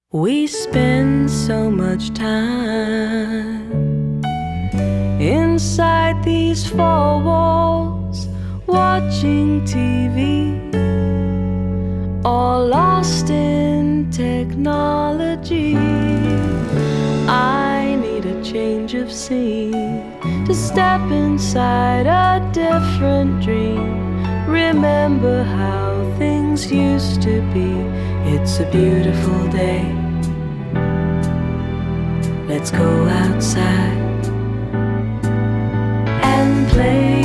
We spend so much time inside these four walls, watching TV, all lost in technology. I need a change of scene to step inside a different dream. Remember how things used to be. It's a beautiful day. Let's go outside and play.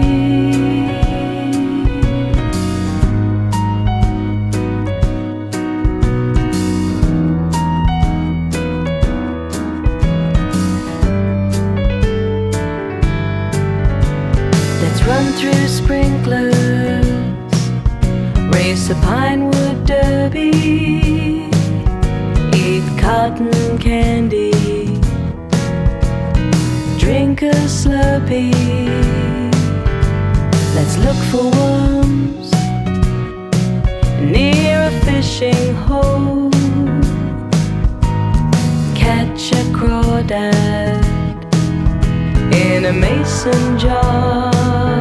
Let's run through sprinklers, race a Pinewood derby, eat cotton candy, drink a Slurpee. Let's look for worms near a fishing hole, catch a crawdad in a mason jar,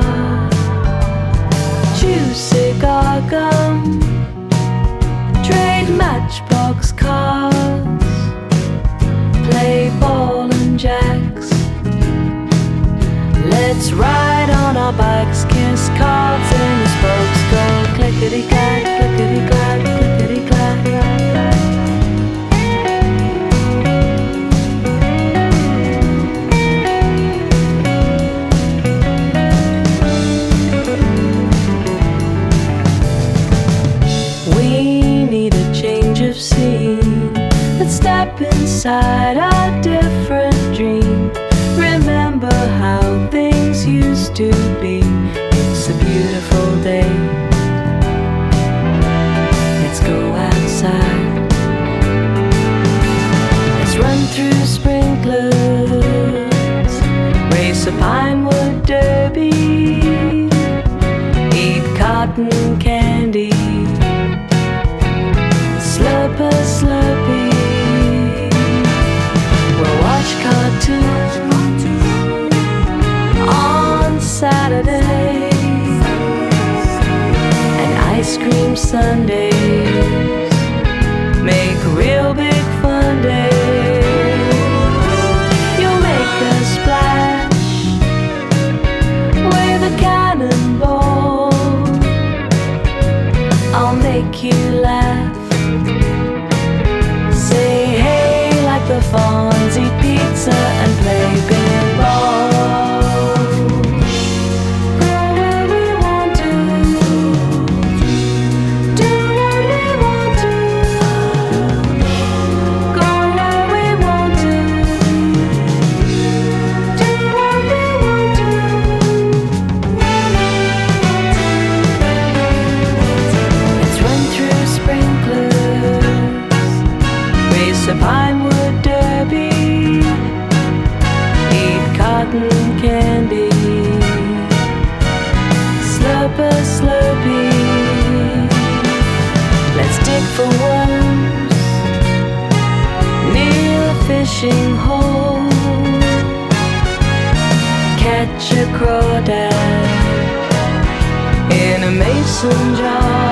chew cigar gum, trade matchbox cars, play ball and jacks. Let's ride on our bikes, kiss cards and the spokes go clickety-clack, clickety-clack, clickety-clack. We need a change of scene. Let's step inside a different dream. Remember how things used to be. It's a beautiful day. Let's go outside. Let's run through sprinklers, race a Pinewood derby, eat cotton candy, slurp a Slurpee. We'll watch cartoons on Saturday and ice cream sundaes make a real big fun day. You'll make a splash with a cannonball. I'll make you laugh. Say hey like the fawns, eat pizza and play pinball. Go where we want to, do what we want to, go where we want to, do what we want to. Let's run through sprinklers, race a Pinewood derby, eat cotton candy, slurp a Slurpee. Let's dig for worms near a fishing hole, catch a crawdad in a mason jar,